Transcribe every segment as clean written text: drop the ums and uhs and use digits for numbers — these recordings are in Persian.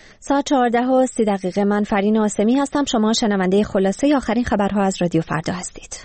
ساعت 14:30 من فرین آسمی هستم. شما شنونده خلاصه آخرین خبرها از رادیو فردا هستید.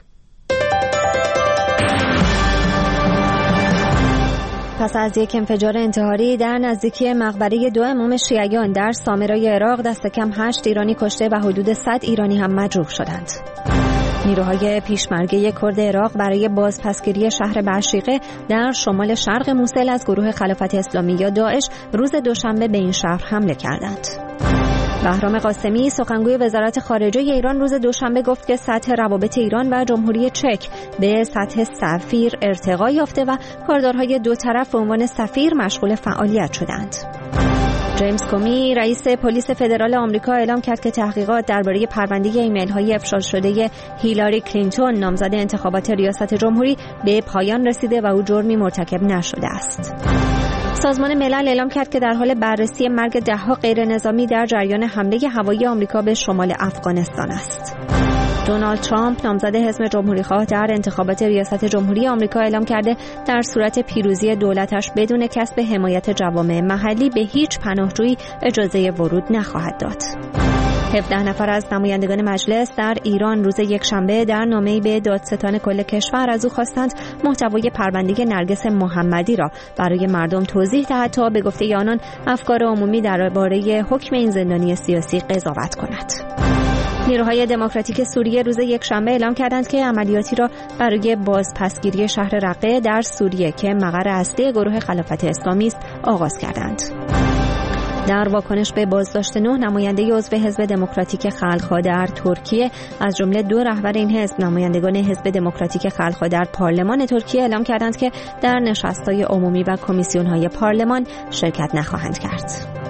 پس از یک انفجار انتحاری در نزدیکی مقبره 2 امام شیعیان در سامرای عراق دست کم 8 ایرانی کشته و حدود 100 ایرانی هم مجروح شدند. نیروهای پیشمرگه کرد عراق برای بازپسگیری شهر بشیقه در شمال شرق موصل از گروه خلافت اسلامی یا داعش روز دوشنبه به این شهر حمله کردند. بهرام قاسمی سخنگوی وزارت خارجه ایران روز دوشنبه گفت که سطح روابط ایران و جمهوری چک به سطح سفیر ارتقا یافته و کاردارهای دو طرف به عنوان سفیر مشغول فعالیت شدند. جیمز کومی رئیس پلیس فدرال آمریکا اعلام کرد که تحقیقات درباره پرونده ایمیل‌های افشا شده هیلاری کلینتون نامزد انتخابات ریاست جمهوری به پایان رسیده و او جرمی مرتکب نشده است. سازمان ملل اعلام کرد که در حال بررسی مرگ 10 غیرنظامی در جریان حمله هوایی آمریکا به شمال افغانستان است. دونالد ترامپ نامزد حزب جمهوری‌خواه در انتخابات ریاست جمهوری آمریکا اعلام کرده در صورت پیروزی دولتش بدون کسب حمایت جوامع محلی به هیچ پناهجویی اجازه ورود نخواهد داد. 17 نفر از نمایندگان مجلس در ایران روز یکشنبه در نامه‌ای به دادستان کل کشور از او خواستند محتوای پرونده نرگس محمدی را برای مردم توضیح دهد تا به گفته آنان افکار عمومی درباره حکم این زندانی سیاسی قضاوت کند. نیروهای دموکراتیک سوریه روز یکشنبه اعلام کردند که عملیاتی را برای بازپسگیری شهر رقه در سوریه که مقر اصلی گروه خلافت اسلامی است آغاز کردند. در واکنش به بازداشت 9 نماینده عضو حزب دموکراتیک خلق‌ها در ترکیه از جمله 2 رهبر این حزب، نمایندگان حزب دموکراتیک خلق‌ها در پارلمان ترکیه اعلام کردند که در نشست‌های عمومی و کمیسیون‌های پارلمان شرکت نخواهند کرد.